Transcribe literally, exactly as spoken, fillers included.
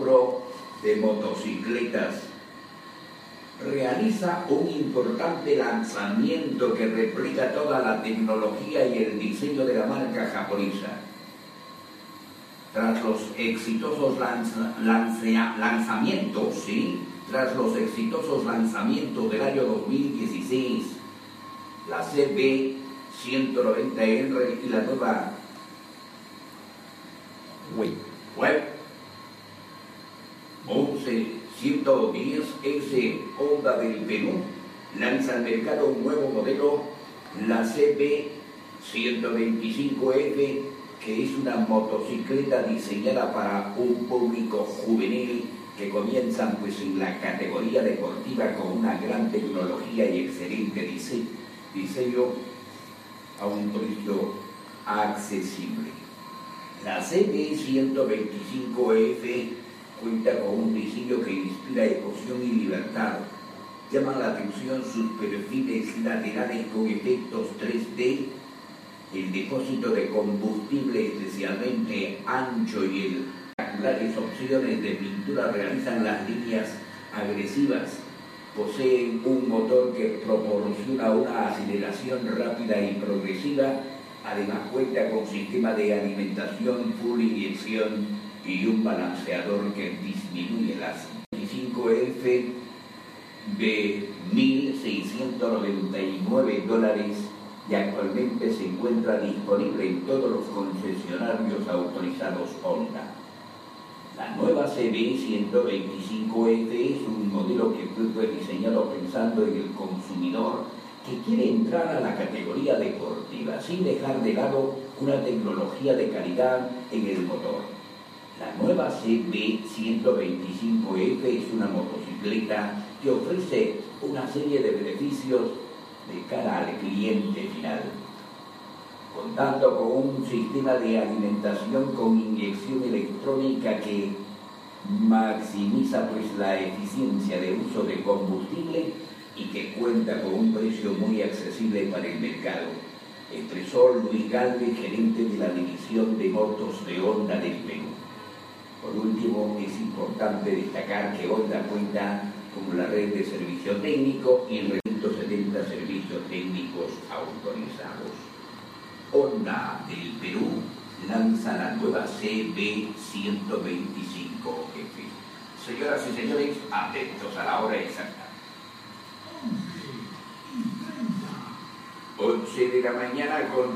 rubro de motocicletas realiza un importante lanzamiento que replica toda la tecnología y el diseño de la marca japonesa. Tras los exitosos lanza, lanza, lanzamientos, ¿sí? Tras los exitosos lanzamientos del año dos mil dieciséis, la C B ciento noventa R y la nueva Web once ciento diez S Honda del Perú lanza al mercado un nuevo modelo, la C B ciento veinticinco F, que es una motocicleta diseñada para un público juvenil que comienzan pues en la categoría deportiva con una gran tecnología y excelente diseño, diseño a un precio accesible. La C B ciento veinticinco F cuenta con un diseño que inspira emoción y libertad. Llaman la atención sus perfiles laterales con efectos tres D, el depósito de combustible especialmente ancho y el espectaculares opciones de pintura realizan las líneas agresivas. Poseen un motor que proporciona una aceleración rápida y progresiva. Además cuenta con sistema de alimentación full inyección y un balanceador que disminuye las veinticinco F de mil seiscientos noventa y nueve dólares y actualmente se encuentra disponible en todos los concesionarios autorizados Honda. La nueva C B ciento veinticinco F es un modelo que fue diseñado pensando en el consumidor que quiere entrar a la categoría deportiva sin dejar de lado una tecnología de calidad en el motor. La nueva C B ciento veinticinco F es una motocicleta que ofrece una serie de beneficios de cara al cliente final, contando con un sistema de alimentación con inyección electrónica que maximiza pues la eficiencia de uso de combustible y que cuenta con un precio muy accesible para el mercado, expresó Luis Galvez, gerente de la división de motos de Honda del Perú. Por último, es importante destacar que Honda cuenta con la red de servicio técnico y ciento setenta servicios técnicos autorizados. Honda del Perú lanza la nueva C B ciento veinticinco F. Señoras y señores, atentos a la hora exacta. once de la mañana con